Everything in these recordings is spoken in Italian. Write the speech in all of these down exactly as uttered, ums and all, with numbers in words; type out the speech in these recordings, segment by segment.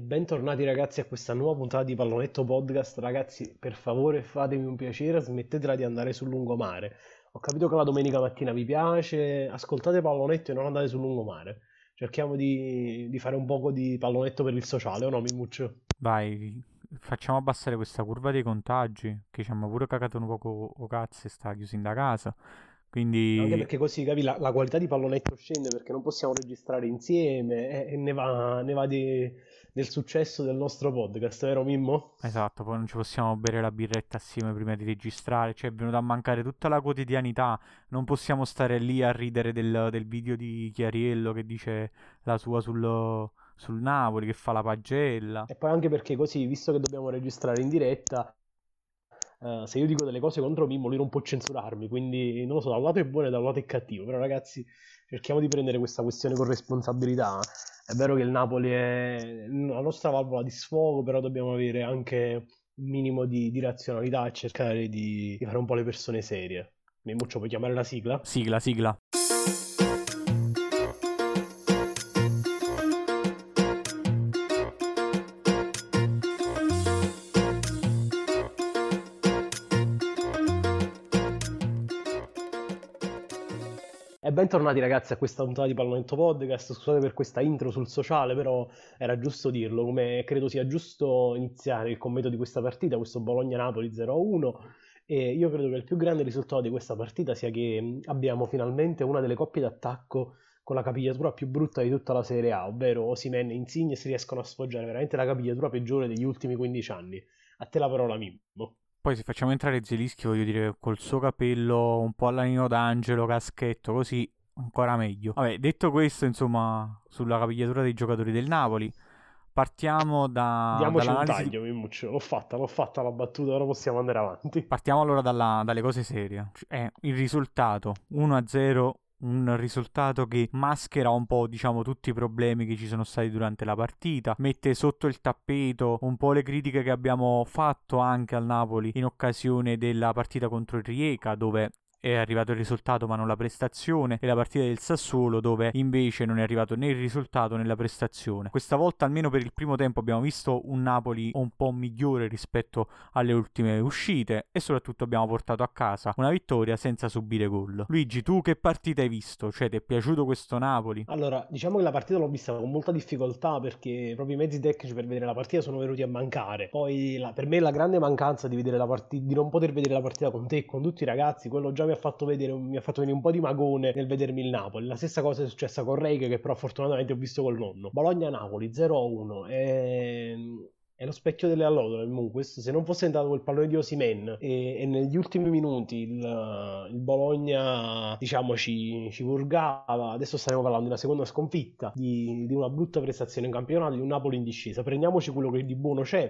bentornati ragazzi a questa nuova puntata di Pallonetto Podcast. Ragazzi, per favore fatemi un piacere, smettetela di andare sul lungomare. Ho capito che la domenica mattina vi piace, ascoltate Pallonetto e non andate sul lungomare. Cerchiamo di, di fare un poco di pallonetto per il sociale, o no, Mimuccio? Vai, facciamo abbassare questa curva dei contagi, che ci hanno pure cagato un poco o cazzo e sta chiusi in da casa. Anche Quindi, perché così, capi, la, la qualità di pallonetto scende perché non possiamo registrare insieme e, e ne va, ne va di- del successo del nostro podcast, vero Mimmo? esatto, poi non ci possiamo bere la birretta assieme prima di registrare, ci è venuta a mancare tutta la quotidianità, non possiamo stare lì a ridere del, del video di Chiariello che dice la sua sul, sul Napoli, che fa la pagella. E poi anche perché così, visto che dobbiamo registrare in diretta, eh, se io dico delle cose contro Mimmo, lui non può censurarmi, quindi non lo so, da un lato è buono e da un lato è cattivo, però ragazzi cerchiamo di prendere questa questione con responsabilità. È vero che il Napoli è la nostra valvola di sfogo, però dobbiamo avere anche un minimo di, di razionalità e cercare di, di fare un po' le persone serie. Mimmo, ci puoi chiamare la sigla? Sigla, sigla. E bentornati ragazzi a questa puntata di Pallonetto Podcast. Scusate per questa intro sul sociale, però era giusto dirlo, come credo sia giusto iniziare il commento di questa partita, questo Bologna-Napoli zero a uno. E io credo che il più grande risultato di questa partita sia che mh, abbiamo finalmente una delle coppie d'attacco con la capigliatura più brutta di tutta la Serie A, ovvero Osimhen e Insigne si riescono a sfoggiare veramente la capigliatura peggiore degli ultimi quindici anni. A te la parola, Mimmo. Poi se facciamo entrare Zelischi voglio dire che col suo capello un po' alla Nino D'Angelo, caschetto, così ancora meglio. Vabbè, detto questo, insomma, sulla capigliatura dei giocatori del Napoli, partiamo da, Diamoci un dall'analisi. taglio, Mimmuccio. L'ho fatta, l'ho fatta la battuta, ora possiamo andare avanti. Partiamo allora dalla- dalle cose serie. È il risultato uno a zero, un risultato che maschera un po', diciamo, tutti i problemi che ci sono stati durante la partita, mette sotto il tappeto un po' le critiche che abbiamo fatto anche al Napoli in occasione della partita contro il Rijeka, dove è arrivato il risultato ma non la prestazione, e la partita del Sassuolo dove invece non è arrivato né il risultato né la prestazione. Questa volta almeno per il primo tempo abbiamo visto un Napoli un po' migliore rispetto alle ultime uscite e soprattutto abbiamo portato a casa una vittoria senza subire gol. Luigi, tu che partita hai visto? Cioè, ti è piaciuto questo Napoli? Allora, diciamo che la partita l'ho vista con molta difficoltà perché proprio i mezzi tecnici per vedere la partita sono venuti a mancare. Poi la- per me la grande mancanza di vedere la partita, di non poter vedere la partita con te e con tutti i ragazzi, quello già mi ha fatto vedere, mi ha fatto venire un po' di magone nel vedermi il Napoli. La stessa cosa è successa con Reich, che però fortunatamente ho visto col nonno. Bologna-Napoli zero a uno. E... È lo specchio delle allodole, comunque. Se non fosse entrato quel pallone di Osimhen e, e negli ultimi minuti il, il Bologna, diciamo, ci, ci purgava, adesso stiamo parlando di una seconda sconfitta, di, di una brutta prestazione in campionato, di un Napoli in discesa. Prendiamoci quello che di buono c'è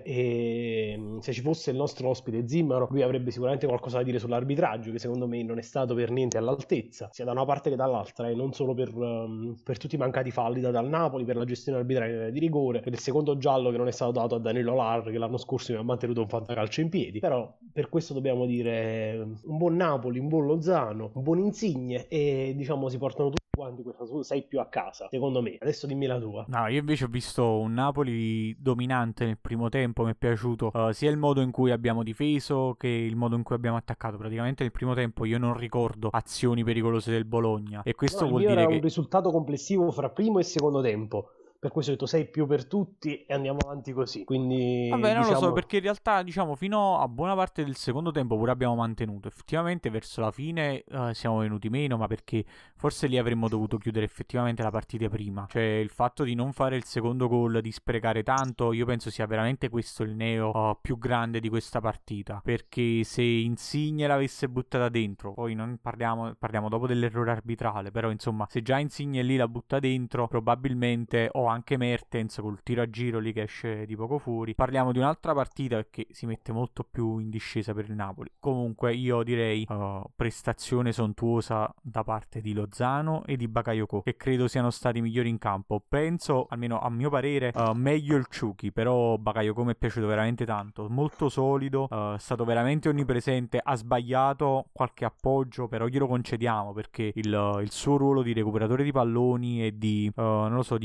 e mm, se ci fosse il nostro ospite Zimmaro, lui avrebbe sicuramente qualcosa da dire sull'arbitraggio, che secondo me non è stato per niente all'altezza, sia da una parte che dall'altra, e non solo per, um, per tutti i mancati falli dati dal Napoli, per la gestione arbitraria di rigore, per il secondo giallo che non è stato dato a Danilo Lar, che l'anno scorso mi ha mantenuto un fantacalcio in piedi. Però per questo dobbiamo dire un buon Napoli, un buon Lozano, un buon Insigne, e diciamo si portano tutti quanti questa sei più a casa, secondo me. Adesso dimmi la tua. No, io invece ho visto un Napoli dominante nel primo tempo, mi è piaciuto uh, sia il modo in cui abbiamo difeso che il modo in cui abbiamo attaccato. Praticamente nel primo tempo io non ricordo azioni pericolose del Bologna e No, questo il vuol mio dire era un che risultato complessivo fra primo e secondo tempo. Per questo ho detto sei più per tutti e andiamo avanti così. Quindi vabbè, non lo so, diciamo. perché in realtà, diciamo, fino a buona parte del secondo tempo pure abbiamo mantenuto. Effettivamente verso la fine eh, siamo venuti meno, ma perché forse lì avremmo dovuto chiudere effettivamente la partita prima. Cioè, il fatto di non fare il secondo gol, di sprecare tanto, io penso sia veramente questo il neo eh, più grande di questa partita. Perché se Insigne l'avesse buttata dentro, poi non parliamo, parliamo dopo dell'errore arbitrale, però insomma, se già Insigne lì la butta dentro, probabilmente, o anche Mertens col tiro a giro lì che esce di poco fuori. Parliamo di un'altra partita che si mette molto più in discesa per il Napoli. Comunque io direi uh, prestazione sontuosa da parte di Lozano e di Bakayoko, che credo siano stati migliori in campo. Penso, almeno a mio parere, uh, meglio il Ciuchi, però Bakayoko mi è piaciuto veramente tanto, molto solido, uh, è stato veramente onnipresente, ha sbagliato qualche appoggio, però glielo concediamo perché il, il suo ruolo di recuperatore di palloni e di, uh, non lo so, di mettere quella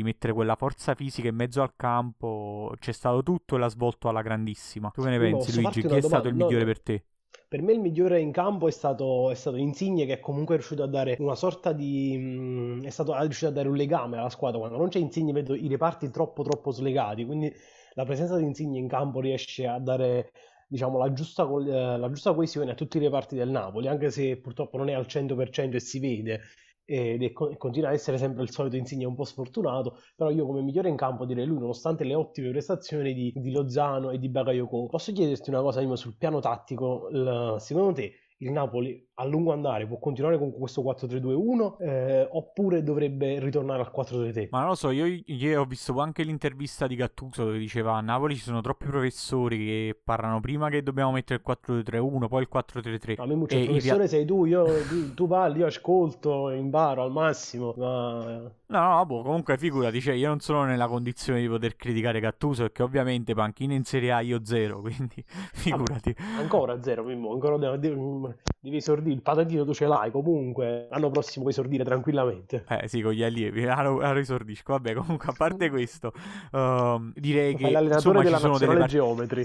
quella forza fisica in mezzo al campo, c'è stato tutto e l'ha svolto alla grandissima. Tu che ne Io pensi, posso Luigi? farti Chi una è stato il domanda? migliore No, per te? per me il migliore in campo è stato, è stato Insigne che comunque è riuscito a dare una sorta di... mh, è stato è riuscito a dare un legame alla squadra. Quando non c'è Insigne vedo i reparti troppo troppo slegati, quindi la presenza di Insigne in campo riesce a dare, diciamo, la giusta, co- eh, la giusta coesione a tutti i reparti del Napoli, anche se purtroppo non è al cento per cento e si vede, ed è co- continua a essere sempre il solito Insigne un po' sfortunato, però io come migliore in campo direi lui, nonostante le ottime prestazioni di, di Lozano e di Bakayoko. Posso chiederti una cosa, Mimo, sul piano tattico, il- secondo te il Napoli a lungo andare può continuare con questo quattro tre due uno eh, oppure dovrebbe ritornare al quattro tre tre? Ma non lo so, io ieri ho visto anche l'intervista di Gattuso dove diceva a Napoli ci sono troppi professori che parlano prima che dobbiamo mettere il quattro due tre uno, poi il quattro tre tre A me muccio, e il in realtà... professore sei tu, io, tu, tu parli, io ascolto, imparo al massimo, ma No, no, boh, comunque figurati, cioè io non sono nella condizione di poter criticare Gattuso perché ovviamente panchina in Serie A io zero, quindi vabbè, figurati. ancora zero, Mimmo, ancora devo- devo- devi esordire, il patentino tu ce l'hai comunque, l'anno prossimo puoi esordire tranquillamente. Eh sì, con gli allievi, aro, aro esordisco. Vabbè, comunque a parte questo, ehm, direi Fai che l'allenatore insomma ci della sono delle nazionale partite... geometri.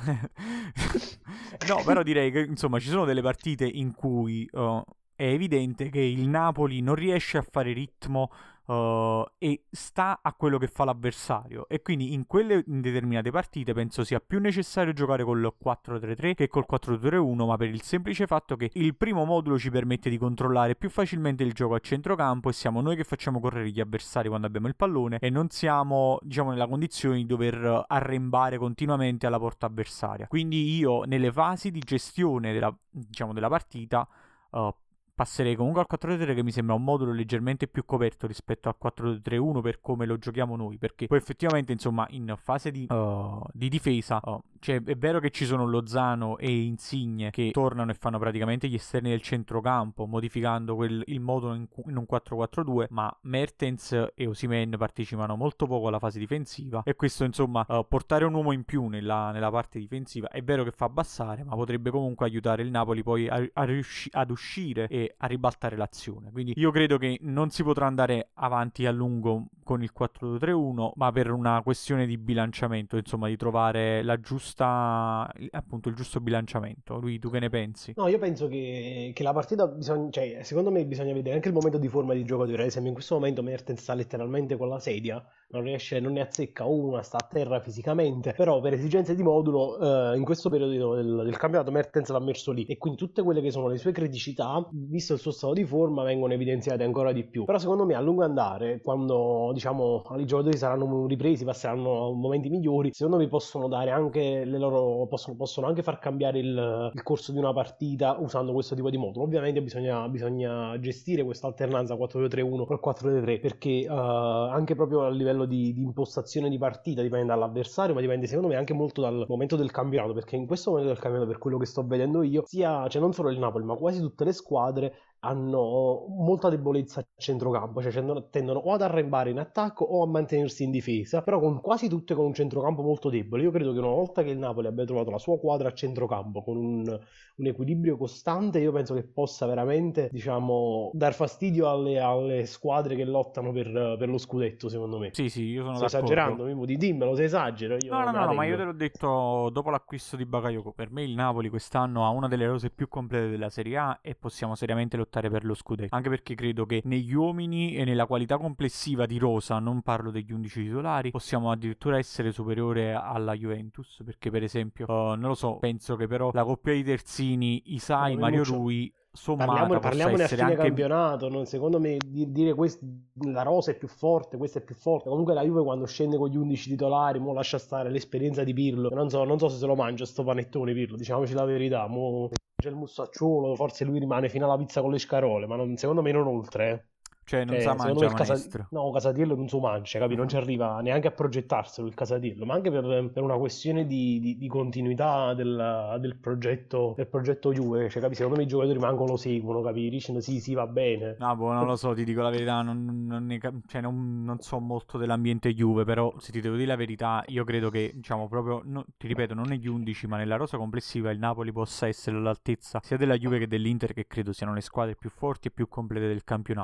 No, però direi che insomma ci sono delle partite in cui eh, è evidente che il Napoli non riesce a fare ritmo eh, e sta a quello che fa l'avversario. E quindi in quelle in determinate partite penso sia più necessario giocare col quattro tre tre che col quattro due uno, ma per il semplice fatto che il primo modulo ci permette di controllare più facilmente il gioco a centrocampo e siamo noi che facciamo correre gli avversari quando abbiamo il pallone e non siamo, diciamo, nella condizione di dover arrembare continuamente alla porta avversaria. Quindi io nelle fasi di gestione della, diciamo, della partita uh, passerei comunque al quattro tre tre, che mi sembra un modulo leggermente più coperto rispetto al quattro tre uno per come lo giochiamo noi, perché poi effettivamente insomma in fase di, uh, di difesa uh, cioè è vero che ci sono Lozano e Insigne che tornano e fanno praticamente gli esterni del centrocampo modificando quel, il modulo in, in un quattro quattro due, ma Mertens e Osimhen partecipano molto poco alla fase difensiva e questo insomma uh, portare un uomo in più nella, nella parte difensiva è vero che fa abbassare, ma potrebbe comunque aiutare il Napoli poi a, a riusci- ad uscire e a ribaltare l'azione. Quindi io credo che non si potrà andare avanti a lungo con il quattro due tre uno, ma per una questione di bilanciamento, insomma, di trovare la giusta, appunto, il giusto bilanciamento. Lui, tu che ne pensi? No, io penso che, che la partita bisogna, cioè, secondo me bisogna vedere anche il momento di forma di giocatore. Ad esempio, in questo momento Mertens sta letteralmente con la sedia, non riesce, non ne azzecca una, sta a terra fisicamente. Però, per esigenze di modulo, eh, in questo periodo del, del campionato, Mertens l'ha messo lì. E quindi tutte quelle che sono le sue criticità, visto il suo stato di forma, vengono evidenziate ancora di più. Però, secondo me, a lungo andare, quando diciamo i giocatori saranno ripresi, passeranno momenti migliori, secondo me possono dare anche le loro, possono, possono anche far cambiare il, il corso di una partita usando questo tipo di modulo. Ovviamente bisogna, bisogna gestire questa alternanza quattro due tre uno col quattro tre tre perché uh, anche proprio a livello di, di impostazione di partita dipende dall'avversario, ma dipende secondo me anche molto dal momento del campionato, perché in questo momento del campionato, per quello che sto vedendo io, sia, cioè non solo il Napoli ma quasi tutte le squadre hanno molta debolezza a centrocampo, cioè tendono, tendono o ad arrembare in attacco o a mantenersi in difesa, però con quasi tutte con un centrocampo molto debole. Io credo che una volta che il Napoli abbia trovato la sua quadra a centrocampo con un, un equilibrio costante, io penso che possa veramente, diciamo, dar fastidio alle, alle squadre che lottano per, per lo scudetto, secondo me. Sì, sì, io sono Sto d'accordo. esagerando, Mimmo, di dimmelo se esagero, No, io no, me no, la no, ma io tengo. te l'ho detto dopo l'acquisto di Bakayoko. Per me il Napoli quest'anno ha una delle rose più complete della Serie A e possiamo seriamente lottare per lo scudetto. Anche perché credo che negli uomini e nella qualità complessiva di rosa, non parlo degli undici titolari, possiamo addirittura essere superiore alla Juventus. Perché per esempio, uh, non lo so, penso che però la coppia di terzini, Vabbè, Isai, Mario Mimmuccio, Rui, parliamone, sommata possa parliamone a essere fine anche... campionato. Non- secondo me di- dire quest- la rosa è più forte, questa è più forte. Comunque la Juve quando scende con gli undici titolari, mo lascia stare l'esperienza di Pirlo. Non so, non so se se lo mangia sto panettone Pirlo, diciamoci la verità. Mo c'è il mustacciolo, forse lui rimane fino alla pizza con le scarole, ma non- secondo me non oltre. Eh. Cioè, non sa Cioè, secondo me mangia il casa... maestro. no, Casatiello non so mancia, capi? Non ci arriva neanche a progettarselo il Casatiello, ma anche per, per una questione di, di- di continuità del, del progetto, del progetto Juve, cioè, capi? Secondo me i giocatori manco lo seguono, capi? Dicono sì, sì, va bene. No, boh, non lo so, ti dico la verità, non, non ne cap- cioè, non- non so molto dell'ambiente Juve, però se ti devo dire la verità, io credo che, diciamo, proprio, no- ti ripeto, non negli undici, ma nella rosa complessiva il Napoli possa essere all'altezza sia della Juve che dell'Inter, che credo siano le squadre più forti e più complete del campionato. Però detto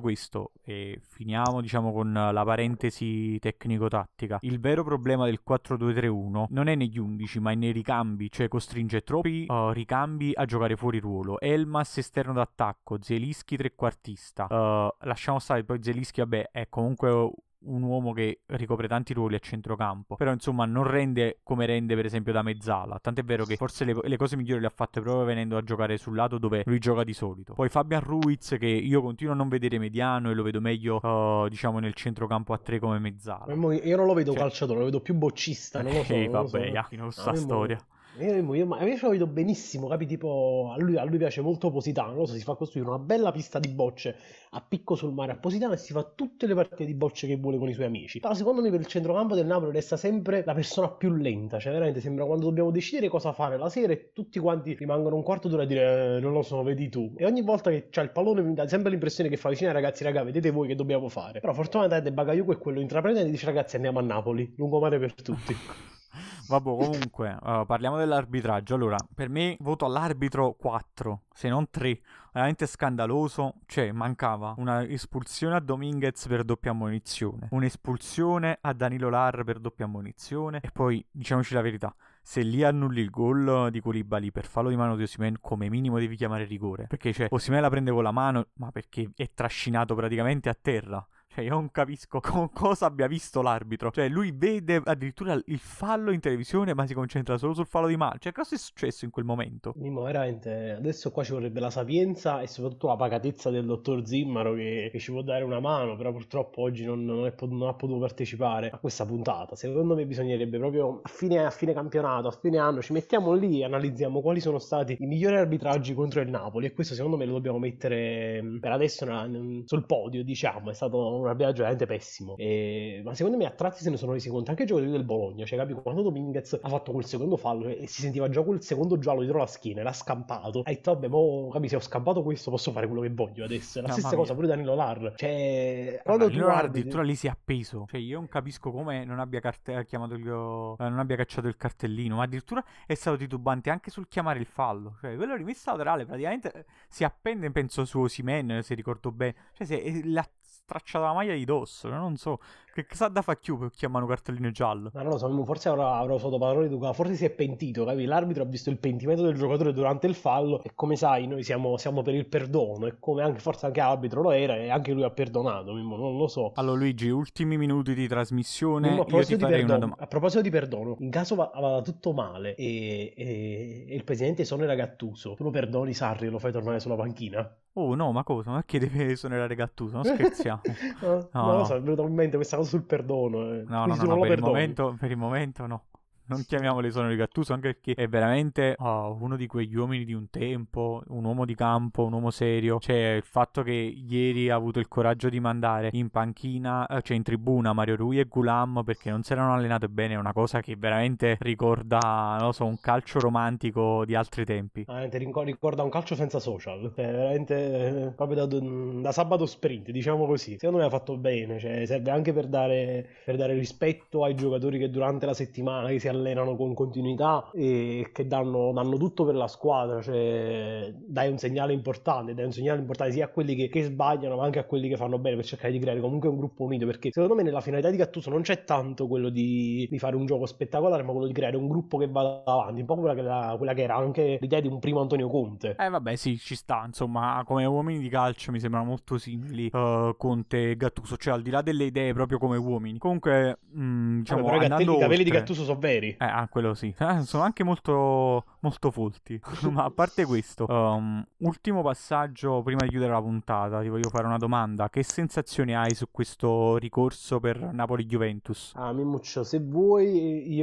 questo, e finiamo diciamo con la parentesi tecnico-tattica, il vero problema del quattro due tre uno non è negli undici ma è nei ricambi, cioè costringe troppi uh, ricambi a giocare fuori ruolo. Elmas esterno d'attacco, Zielinski trequartista, uh, lasciamo stare poi Zielinski, vabbè, è comunque un uomo che ricopre tanti ruoli a centrocampo, però insomma non rende come rende per esempio da mezzala, tant'è vero che forse le, le cose migliori le ha fatte proprio venendo a giocare sul lato dove lui gioca di solito. Poi Fabian Ruiz, che io continuo a non vedere mediano e lo vedo meglio uh, diciamo nel centrocampo a tre come mezzala. Io non lo vedo cioè... calciatore, lo vedo più boccista, non lo so. Ehi, non lo vabbè, so. ya, fino a sta Ah, storia. Io, io, io, a me ce lo vedo benissimo, capi? Tipo, a lui, a lui piace molto Positano, non lo so, si fa costruire una bella pista di bocce a picco sul mare a Positano e si fa tutte le partite di bocce che vuole con i suoi amici. Però secondo me per il centrocampo del Napoli resta sempre la persona più lenta, cioè veramente sembra quando dobbiamo decidere cosa fare la sera e tutti quanti rimangono un quarto d'ora a dire eh, non lo so, vedi tu. E ogni volta che c'è il pallone mi dà sempre l'impressione che fa vicino ai ragazzi, raga, vedete voi che dobbiamo fare. Però fortunatamente Bakayoko è quello intraprendente e dice ragazzi andiamo a Napoli, lungomare per tutti. Vabbè, comunque, uh, parliamo dell'arbitraggio. Allora, per me voto all'arbitro quattro, se non tre. Veramente scandaloso. Cioè, mancava una espulsione a Dominguez per doppia ammonizione, un'espulsione a Danilo Lar per doppia ammonizione, e poi, diciamoci la verità, se lì annulli il gol di Koulibaly per fallo di mano di Osimhen, come minimo devi chiamare rigore. Perché, cioè, Osimhen la prende con la mano, ma perché è trascinato praticamente a terra. Cioè, io non capisco con cosa abbia visto l'arbitro. Cioè, lui vede addirittura il fallo in televisione, ma si concentra solo sul fallo di mano. Cioè, cosa è successo in quel momento? Mimmo, veramente, adesso qua ci vorrebbe la sapienza e soprattutto la pacatezza del dottor Zimmaro che, che ci può dare una mano, però purtroppo oggi non, non, è, non ha potuto partecipare a questa puntata. Secondo me bisognerebbe proprio a fine, a fine campionato, a fine anno, ci mettiamo lì e analizziamo quali sono stati i migliori arbitraggi contro il Napoli, e questo secondo me lo dobbiamo mettere per adesso nella, sul podio, diciamo. È stato un arbitraggio veramente pessimo, e... ma secondo me a tratti se ne sono resi conto anche i giocatori del Bologna, cioè capi, quando Dominguez ha fatto quel secondo fallo e si sentiva già quel secondo giallo dietro la schiena, l'ha scampato, ha detto vabbè, mo capi, se ho scampato questo posso fare quello che voglio adesso. È la Mamma stessa mia. cosa pure Danilo Lar, cioè Quando quando tu guardi addirittura lì si è appeso, cioè io non capisco come non abbia carte- chiamato il, eh, non abbia cacciato il cartellino, ma addirittura è stato titubante anche sul chiamare il fallo. Cioè quello rimesso laterale praticamente eh, si appende, penso, su Osimhen, se ricordo bene, cioè se eh, l'ha stracciata la maglia di dosso, non so che cosa da fa chiù per chiamare un cartellino giallo. Ma non lo so, forse avrà, avrà usato parole educate, forse si è pentito, capi? L'arbitro ha visto il pentimento del giocatore durante il fallo e come sai noi siamo, siamo per il perdono, e come anche forse anche l'arbitro lo era e anche lui ha perdonato, Mimmo, non lo so. Allora Luigi, ultimi minuti di trasmissione, Mimmo, a io ti proposito, di farei una perdono, domanda. a proposito di perdono, in caso va- vada tutto male e, e- e il presidente esonera Gattuso, tu lo perdoni Sarri e lo fai tornare sulla panchina? Oh no, ma cosa? Ma che deve esonerare Gattuso? Non scherziamo. no, No, non lo no. so, è venuto in mente questa cosa sul perdono, eh. No, no, Quindi no, tu no, non lo per il perdoni. momento, per il momento no. Non chiamiamolo l'esonero di Gattuso, anche perché è veramente oh, uno di quegli uomini di un tempo, un uomo di campo, un uomo serio. Cioè, il fatto che ieri ha avuto il coraggio di mandare in panchina, eh, cioè in tribuna, Mario Rui e Gulam perché non si erano allenate bene, è una cosa che veramente ricorda, non lo so, un calcio romantico di altri tempi. Veramente rincor- ricorda un calcio senza social, cioè, veramente eh, proprio da, da sabato sprint, diciamo così. Secondo me ha fatto bene, cioè, serve anche per dare, per dare rispetto ai giocatori che durante la settimana che si allenano con continuità e che danno, danno tutto per la squadra, cioè dai un segnale importante, dai un segnale importante sia a quelli che, che sbagliano ma anche a quelli che fanno bene, per cercare di creare comunque un gruppo unito, perché secondo me nella finalità di Gattuso non c'è tanto quello di, di fare un gioco spettacolare, ma quello di creare un gruppo che vada avanti, un po' quella che, la, quella che era anche l'idea di un primo Antonio Conte. Eh vabbè sì, ci sta, insomma, come uomini di calcio mi sembrano molto simili uh, Conte e Gattuso, cioè al di là delle idee proprio come uomini. Comunque, mh, diciamo, Vabbè, però i andando capelli, i capelli di oltre... Gattuso sono veri. Eh, ah, quello sì. Eh, sono anche molto, molto folti. Ma a parte questo, um, ultimo passaggio prima di chiudere la puntata, ti voglio fare una domanda. Che sensazioni hai su questo ricorso per Napoli-Juventus? Ah, Mimuccio, se vuoi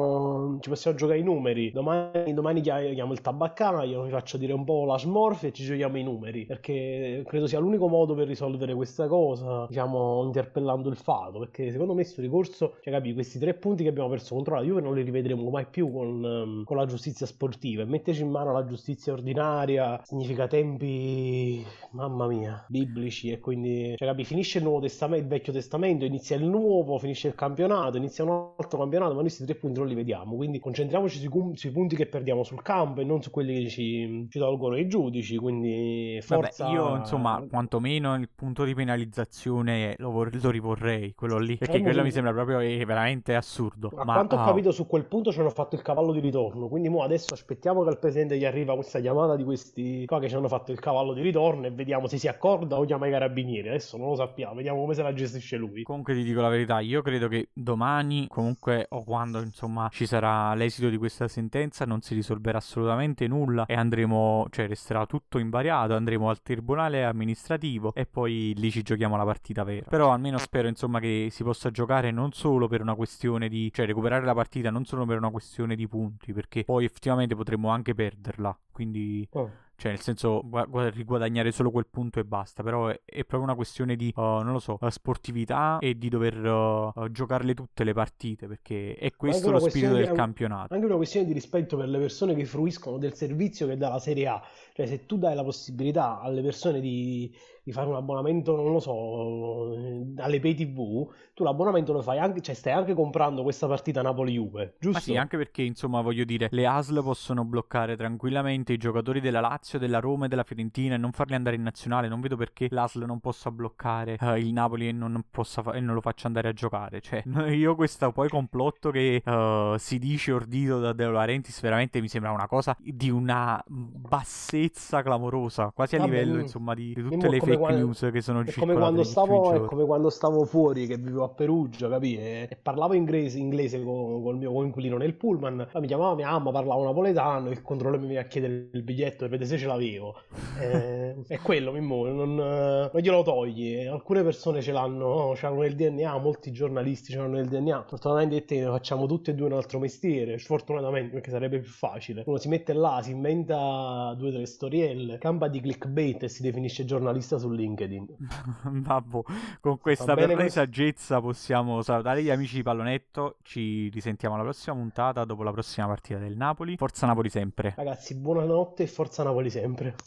io ci possiamo giocare i numeri. Domani, domani chia- chiamo il tabaccano, io vi faccio dire un po' la smorfia e ci giochiamo i numeri, perché credo sia l'unico modo per risolvere questa cosa, diciamo, interpellando il fato, perché secondo me questo ricorso, cioè capi, questi tre punti che abbiamo perso contro la Juve non li rivedremo mai più con, ehm, con la giustizia sportiva sportiva e metterci in mano la giustizia ordinaria significa tempi, mamma mia, biblici, e quindi cioè, capi, finisce il Nuovo Testamento, il Vecchio Testamento, inizia il nuovo, finisce il campionato, inizia un altro campionato, ma noi questi tre punti non li vediamo, quindi concentriamoci sui, cum- sui punti che perdiamo sul campo e non su quelli che ci, ci tolgono i giudici, quindi forza. Vabbè, io insomma, quantomeno il punto di penalizzazione lo, vor- lo rivorrei, quello lì, perché quello mi sembra proprio eh, veramente assurdo. A Ma quanto ho uh, capito, su quel punto ci hanno fatto il cavallo di ritorno, quindi mo adesso aspettiamo che al presidente gli arriva questa chiamata di questi qua che ci hanno fatto il cavallo di ritorno e vediamo se si accorda o chiama i carabinieri. Adesso non lo sappiamo, vediamo come se la gestisce lui. comunque ti dico la verità, io credo che domani comunque o quando insomma ci sarà l'esito di questa sentenza non si risolverà assolutamente nulla e andremo, cioè resterà tutto invariato, andremo al tribunale amministrativo e poi lì ci giochiamo la partita vera. Però almeno spero insomma che si possa giocare non solo per una questione di, cioè recuperare la partita non solo per una questione di punti, perché poi effettivamente potremmo anche perderla, quindi Oh. cioè nel senso gua- gua- riguadagnare solo quel punto e basta. Però è, è proprio una questione di uh, non lo so, uh, sportività e di dover uh, uh, giocarle tutte le partite, perché è questo lo spirito del di, campionato. Anche una questione di rispetto per le persone che fruiscono del servizio che dà la Serie A, cioè se tu dai la possibilità alle persone di, di fare un abbonamento, non lo so, alle pay tv, tu l'abbonamento lo fai anche, cioè stai anche comprando questa partita Napoli-Juve, giusto? Ma sì, anche perché insomma voglio dire, le A S L possono bloccare tranquillamente i giocatori della Lazio, della Roma e della Fiorentina e non farli andare in nazionale. Non vedo perché l'A S L non possa bloccare uh, il Napoli e non, possa fa- e non lo faccia andare a giocare. Cioè, io questo poi complotto che uh, si dice ordito da De Laurentiis veramente mi sembra una cosa di una bassezza clamorosa, quasi a Vabbè, livello mm, insomma di, di tutte Mimmo, è le come fake quando- news che sono È come, circolate quando negli ultimi stavo, è giorni. come quando stavo fuori, che vivevo a Perugia, capì? E, e parlavo inglese, inglese con, con il mio coinquilino nel pullman, poi mi chiamava mia mamma, parlavo napoletano, il controllore mi veniva a chiedere il biglietto per vedere se ce l'avevo. Eh, è quello, Mimmo, non, non glielo togli. Alcune persone ce l'hanno, ce l'hanno nel D N A, molti giornalisti ce l'hanno nel D N A. Fortunatamente te, facciamo tutti e due un altro mestiere, sfortunatamente, perché sarebbe più facile. Uno si mette là, si inventa due o tre storielle, campa di clickbait e si definisce giornalista su LinkedIn. Vabbè, con questa bene perla di questo? saggezza possiamo salutare gli amici di Pallonetto. Ci risentiamo alla prossima puntata dopo la prossima partita del Napoli. Forza Napoli sempre. Ragazzi, buonanotte e forza Napoli sempre.